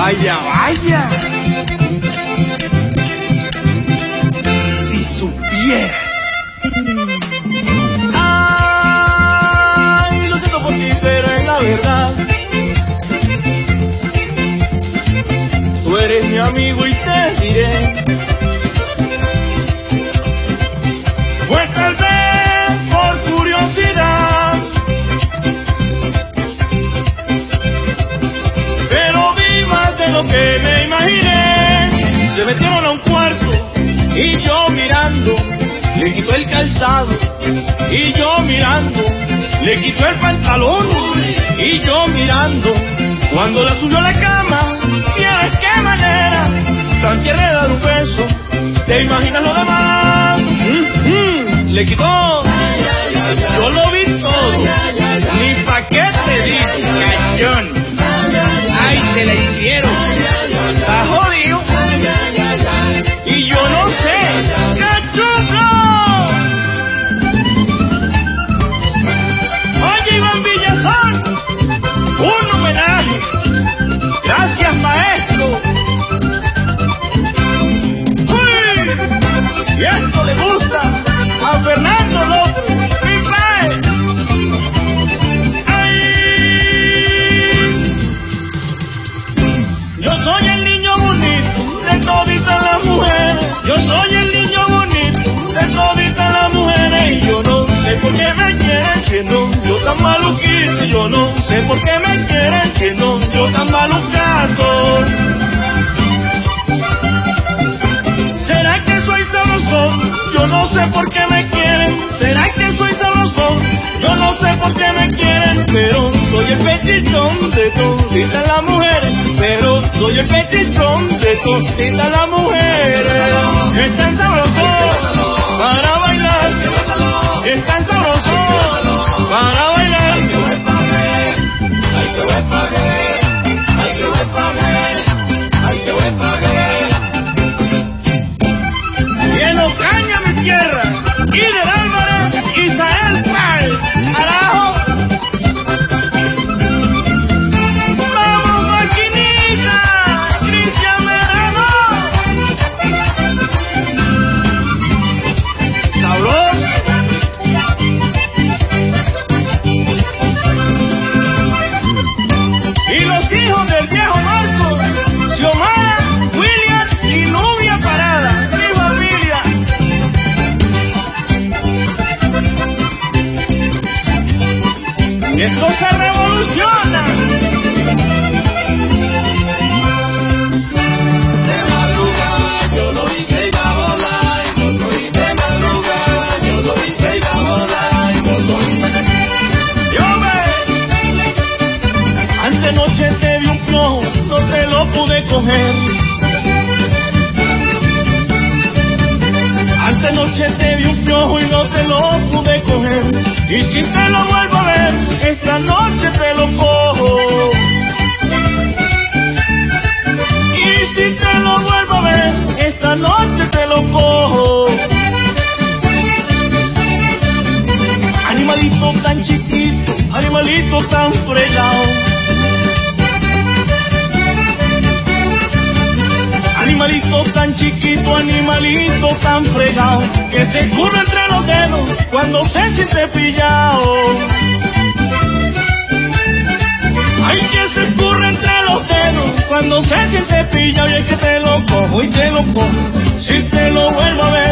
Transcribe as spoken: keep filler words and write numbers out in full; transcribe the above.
Vaya, vaya. Si supieras. Ay, lo siento por ti, pero es la verdad. Tú eres mi amigo y te diré. Pues tal vez por curiosidad, pero vi más de lo que me imaginé. Se metieron a un cuarto y yo mirando, le quitó el calzado y yo mirando, le quitó el pantalón y yo mirando. Cuando la subió a la cama, vieras qué manera tan tierna de dar un beso. ¿Te imaginas lo demás? Mm, mm, le quitó, yo lo vi todo, ni pa' qué te digo, cachón. Ay, te la hicieron, está jodido, y yo no sé, cachulo. Oye, Iván Villazón, un homenaje, gracias maestro. Y esto le gusta a Fernando López, mi padre. ¡Ay! Yo soy el niño bonito de toditas las mujeres. Yo soy el niño bonito de toditas las mujeres. Y yo no sé por qué me quieren siendo yo tan maluquito. Yo no sé por qué me quieren siendo yo tan malucazo. ¿Será que soy sabrosón? Yo no sé por qué me quieren. ¿Será que soy sabrosón? Yo no sé por qué me quieren. Pero soy el petichón de toditas las mujeres. Pero soy el petichón de toditas las mujeres. Es tan sabroso para bailar. Es tan sabroso para bailar. Hay que ver pa' ver. Hay que ver pa' ver. Hay que ver pa' ver. Hay que ver pa' ver. Ocaña, mi tierra, y del Álvarez, Isael Pal, Arajo. Vamos, maquinita, Cristian Merano. Sabroso. Y los hijos del viejo Marco, Xiomara, William y Nubia Parada. Esto se revoluciona. De madrugada yo lo hice y va a volar. Yo lo hice de madrugada, yo lo hice y va a volar. Yo lo hice. Yo ve. Antenoche te vi un plomo, no te lo pude coger. Antenoche te vi un piojo y no te lo pude coger. Y si te lo vuelvo a ver, esta noche te lo cojo. Y si te lo vuelvo a ver, esta noche te lo cojo. Animalito tan chiquito, animalito tan fregado. Animalito tan chiquito, animalito tan fregado, que se escurre entre los dedos cuando se siente pillado. Ay, que se escurre entre los dedos cuando se siente pillado. Y es que te lo cojo y te lo cojo, si te lo vuelvo a ver.